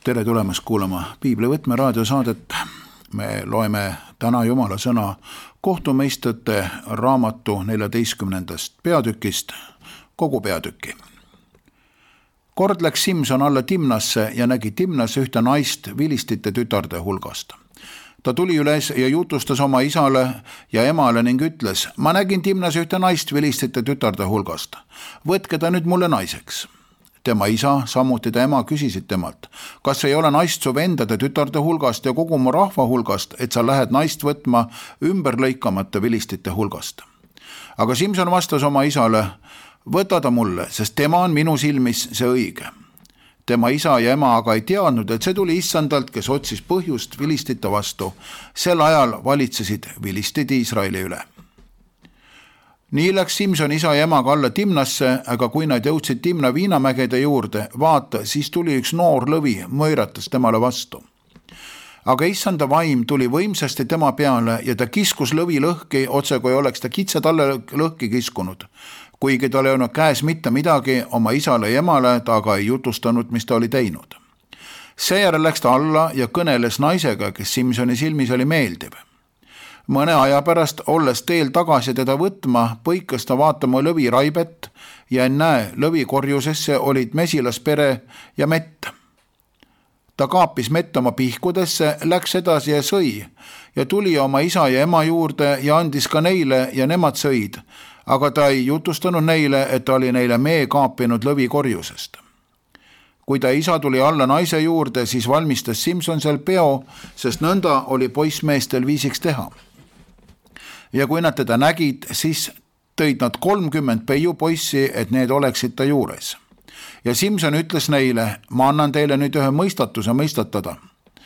Tere tulemast kuulama Piibli võtme raadiosaadet. Me loeme täna Jumala sõna kohtumõistjate raamatu 14. peatükist, kogu peatüki. Kord läks Simson alla Timnasse ja nägi Timnas ühte naist vilistite tütarde hulgast. Ta tuli üles ja jutustas oma isale ja emale ning ütles: ma nägin Timnas ühte naist vilistite tütarde hulgast. Võtke ta nüüd mulle naiseks. Tema isa, samuti ta ema küsisid temalt: kas ei ole naist su vendade tütarde hulgast ja kogu mu rahva hulgast, et sa lähed naist võtma ümber lõikamata vilistite hulgast? Aga Simson vastas oma isale: võta ta mulle, sest tema on minu silmis see õige. Tema isa ja ema aga ei teadnud, et see tuli issandalt, kes otsis põhjust vilistite vastu. Sel ajal valitsesid vilistid Iisraeli üle. Nii läks Simson isa ja emaga alla Timnasse, aga kui nad jõudsid Timna viinamägede juurde, vaata, siis tuli üks noor lõvi, mõiratas temale vastu. Aga issanda vaim tuli võimsasti tema peale ja ta kiskus lõvi lõhki, otse kui oleks ta kitse talle lõhki kiskunud. Kuigi ta ei olnud käes mitte midagi, oma isale ja emale ta aga ei jutustanud, mis ta oli teinud. Seejärel läks ta alla ja kõneles naisega, kes Simsoni silmis oli meeldiv. Mõne aja pärast, olles teel tagasi teda võtma, põikas ta vaatama lõvi raibet ja näe, lõvi korjusesse olid mesilaspere ja mett. Ta kaapis mett oma pihkudesse, läks edasi ja sõi ja tuli oma isa ja ema juurde ja andis ka neile ja nemad sõid, aga ta ei jutustanud neile, et ta oli neile mee kaapinud lõvi korjusest. Kui ta isa tuli alla naise juurde, siis valmistas Simson seal peo, sest nõnda oli poissmeestel viisiks teha. Ja kui nad teda nägid, siis tõid nad 30 peiupoissi, et need oleksid ta juures. Ja Simson ütles neile: ma annan teile nüüd ühe mõistatuse mõistatada.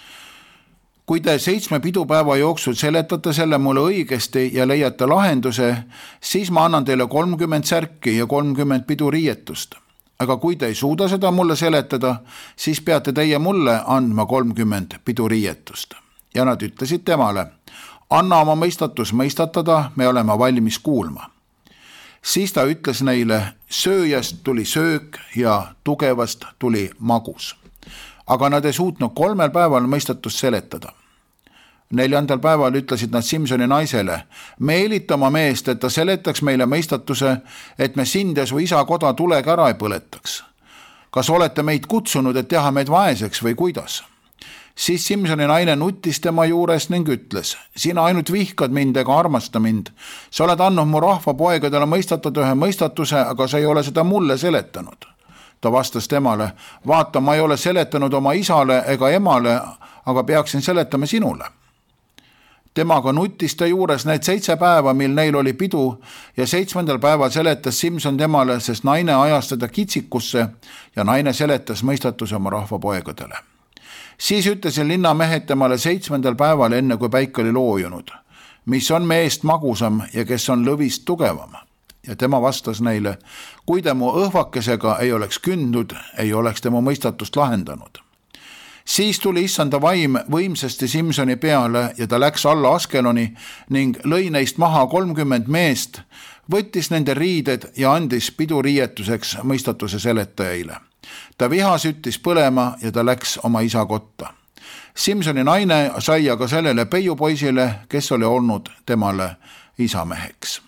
Kui te 7 pidupäeva jooksul seletate selle mulle õigesti ja leiate lahenduse, siis ma annan teile 30 särki ja 30 piduriietust. Aga kui te ei suuda seda mulle seletada, siis peate teie mulle andma 30 piduriietust. Ja nad ütlesid temale: anna oma mõistatus mõistatada, me oleme valmis kuulma. Siis ta ütles neile: sööjast tuli söök ja tugevast tuli magus. Aga nad ei suutnud 3 päeval mõistatust seletada. 4. päeval ütlesid nad Simsoni naisele: me eelita oma meest, et ta seletaks meile mõistatuse, et me sind ja su isa koda tulega ära ei põletaks. Kas olete meid kutsunud, et teha meid vaeseks või kuidas? Siis Simsoni naine nuttis tema juures ning ütles: sina ainult vihkad mind ega armasta mind. Sa oled andnud mu rahva poegadele mõistatada ühe mõistatuse, aga sa ei ole seda mulle seletanud. Ta vastas temale: vaata, ma ei ole seletanud oma isale ega emale, aga peaksin seletama sinule. Temaga nuttis ta juures need 7 päeva, mil neil oli pidu, ja 7. päeval seletas Simson temale, sest naine ajas teda kitsikusse ja naine seletas mõistatuse oma rahva poegadele. Siis ütlesin linnamehed temale 7. päeval, enne kui päike oli loojunud: mis on meest magusam ja kes on lõvist tugevam? Ja tema vastas neile: kui te mu õhvakesega ei oleks kündnud, ei oleks te mu mõistatust lahendanud. Siis tuli issanda vaim võimsasti Simsoni peale ja ta läks alla Askeloni ning lõi neist maha 30 meest, võttis nende riided ja andis piduriietuseks mõistatuse seletajaile. Ta viha süttis põlema ja ta läks oma isa kotta. Simsoni naine sai aga sellele peiupoisile, kes oli olnud temale isameheks.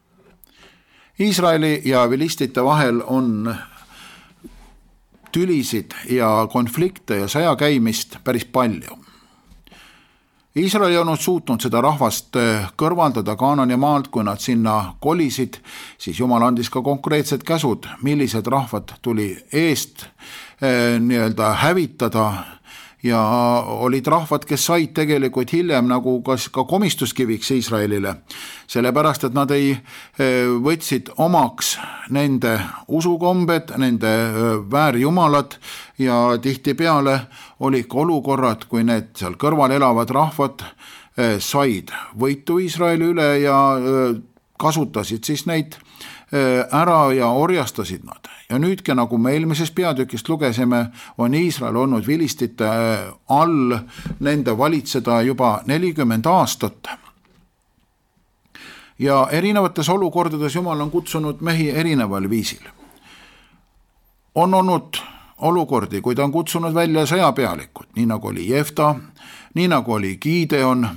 Iisraeli ja vilistite vahel on tülisid ja konflikte ja sõjakäimist päris palju. Iisrael ei olnud suutnud seda rahvast kõrvaldada Kaanani maalt, kui nad sinna kolisid, siis Jumal andis ka konkreetsed käsud, millised rahvad tuli eest hävitada ja olid rahvad, kes said tegelikult hiljem nagu ka komistuskiviks Iisraelile, sellepärast, et nad ei võtsid omaks nende usukombed, nende väärjumalad ja tihtipeale olid ka olukorrad, kui need seal kõrval elavad rahvad said võitu Iisraeli üle ja kasutasid siis neid ära ja orjastasid nad. Ja nüüdki, nagu me eelmises peatükist lugesime, on Iisrael olnud vilistite all nende valitseda juba 40 aastat. Ja erinevates olukordades Jumal on kutsunud mehi erineval viisil. On olnud olukordi, kui ta on kutsunud välja sõjapealikud, nii nagu oli Jefta, nii nagu oli Gideon,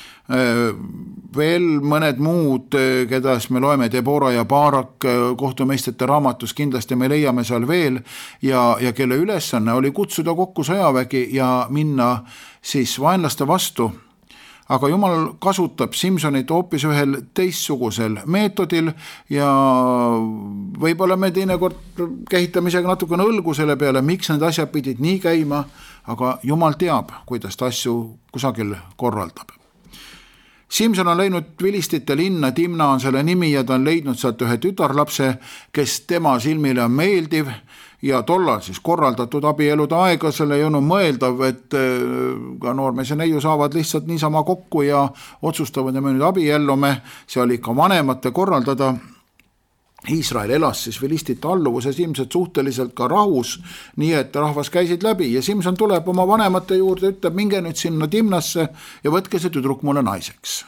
veel mõned muud, keda me loeme, Deborah ja Barak kohtumeistrite raamatus, kindlasti me leiame seal veel, ja kelle ülesanne oli kutsuda kokku sõjavägi ja minna siis vaenlaste vastu. Aga Jumal kasutab Simsonit hoopis ühel teistsugusel meetodil ja võib-olla me teinekord kehitame isegi natukene õlgu selle peale, miks need asjad pidid nii käima, aga Jumal teab, kuidas ta asju kusagil korraldab. Simson on läinud vilistite linna, Timna on selle nimi ja ta on leidnud sealt ühe tütarlapse, kes tema silmile on meeldiv ja tollal siis korraldatud abielude aega, selle ei olnud mõeldav, et ka noormees ja neiu saavad lihtsalt niisama kokku ja otsustavad, ja me nüüd abiellume, see oli ikka vanemate korraldada. Iisrael elas siis vilistite alluvuses ilmselt suhteliselt ka rahus, nii et rahvas käisid läbi ja Simson tuleb oma vanemate juurde, ütleb, minge nüüd sinna Timnasse ja võtke see tüdruk mulle naiseks.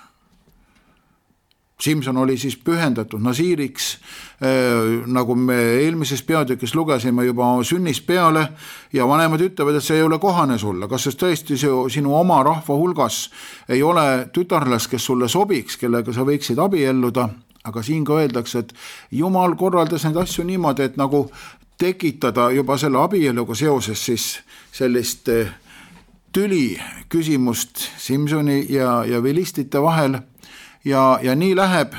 Simson oli siis pühendatud nasiiriks, nagu me eelmises peatükis lugesime juba sünnist peale ja vanemad ütlevad, et see ei ole kohane sulle, kas see tõesti sinu oma rahva hulgas ei ole tütarlas, kes sulle sobiks, kellega sa võiksid abielluda, aga siin ka öeldakse, et Jumal korraldas neid asju niimoodi, et nagu tekitada juba selle abieluga seoses siis sellist tüli küsimust Simsoni ja vilistite vahel. Ja nii läheb,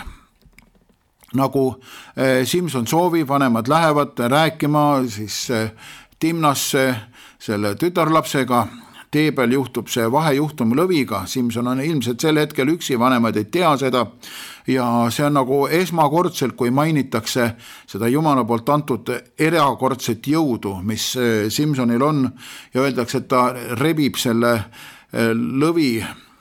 nagu Simson soovib, vanemad lähevad rääkima siis Timnasse selle tütarlapsega, tee peal juhtub see vahejuhtum lõviga, Simson on ilmselt sel hetkel üksi, vanemad ei tea seda ja see on nagu esmakordselt, kui mainitakse seda Jumala poolt antud erakordset jõudu, mis Simsonil on ja öeldakse, et ta rebib selle lõvi.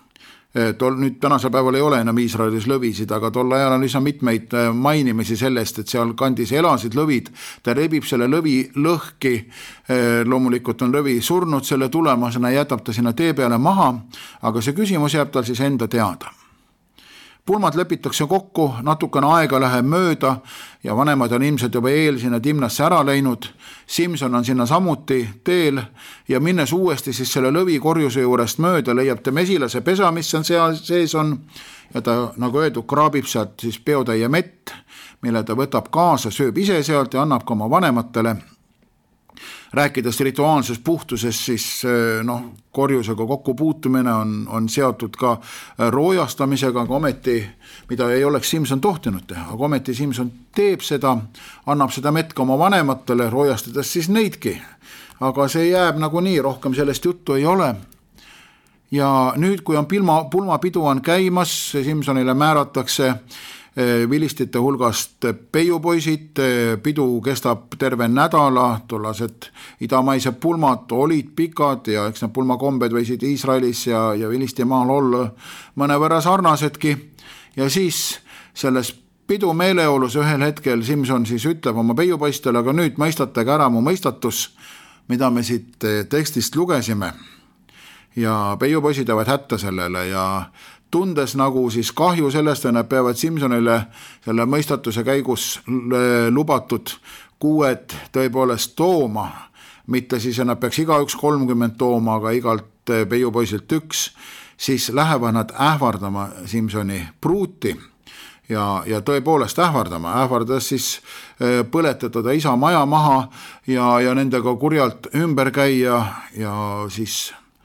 Nüüd tänasel päeval ei ole enam Iisraelis lõvisid, aga tol ajal on üsna mitmeid mainimisi sellest, et seal kandis elasid lõvid, ta rebib selle lõvi lõhki, loomulikult on lõvi surnud selle tulemusena, jätab ta sinna tee peale maha, aga see küsimus jääb tal siis enda teada. Pulmad lepitakse kokku, natukene aega läheb mööda ja vanemad on ilmselt juba sinna Timnasse ära läinud. Simson on sinna samuti teel ja minnes uuesti siis selle lõvi korjuse juurest mööda, leiab ta mesilase pesa, mis on seal sees on ja ta, nagu öeldud, kraabib sealt siis peotäie mett, mille ta võtab kaasa, sööb ise sealt ja annab ka oma vanematele. Rääkides rituaalsest puhtusest, siis korjusega kokku puutumine on seotud ka roojastamisega, aga ometi, mida ei oleks Simson tohtinud teha, aga ometi Simson teeb seda, annab seda mett ka oma vanematele, roojastades siis neidki. Aga see jääb nagu nii, rohkem sellest juttu ei ole. Ja nüüd, kui on pulmapidu on käimas, Simsonile määratakse vilistite hulgast peiupoisid, pidu kestab terve nädala, tollased idamaised pulmad olid pikad ja eks need pulmakombed võisid Iisraelis ja Vilistimaal olla mõnevõrra sarnasedki ja siis selles pidu meeleolus ühel hetkel Simson siis ütleb oma peiupoistele, aga nüüd mõistatage ära mu mõistatus, mida me siit tekstist lugesime ja peiupoisid jäävad hätta sellele ja tundes nagu siis kahju sellest, et nad peavad Simsonile selle mõistatuse käigus lubatud kuued tõepoolest tooma, mitte siis nad peaks igaüks 30 tooma, aga igalt peiupoisilt üks, siis lähevad nad ähvardama Simsoni pruuti ja tõepoolest ähvardades siis põletada isa maja maha ja nendega kurjalt ümber käia ja siis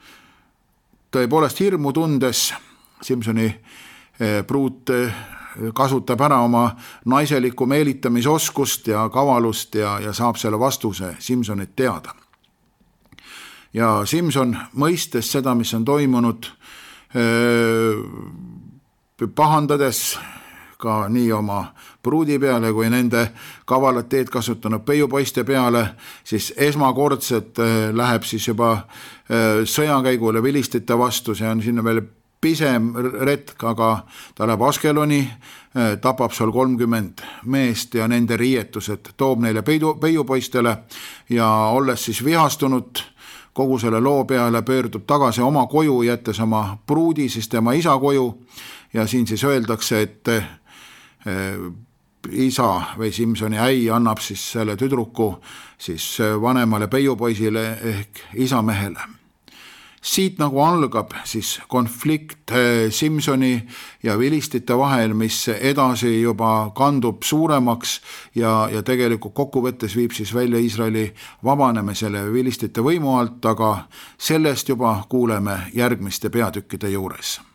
tõepoolest hirmu tundes Simsoni pruut kasutab ära oma naiseliku meelitamisoskust ja kavalust ja saab selle vastuse Simsonit teada. Ja Simson mõistes seda, mis on toimunud, pahandades ka nii oma pruudi peale kui nende kavalat teed kasutanud peiupoiste peale, siis esmakordselt läheb siis juba sõjakäigule vilistite vastu, see on sinna veel pisem retk, aga ta läheb Askeloni, tapab seal 30 meest ja nende riietused toob neile peiupoistele ja olles siis vihastunud kogu selle loo peale, pöördub tagasi oma koju, jättes oma pruudi, siis tema isa koju ja siin siis öeldakse, et isa või Simsoni äi annab siis selle tüdruku siis vanemale peiupoisile ehk isamehele. Siit nagu algab siis konflikt Simsoni ja vilistite vahel, mis edasi juba kandub suuremaks ja tegelikult kokkuvõttes viib siis välja Iisraeli vabanemisele vilistite võimu alt, aga sellest juba kuuleme järgmiste peatükkide juures.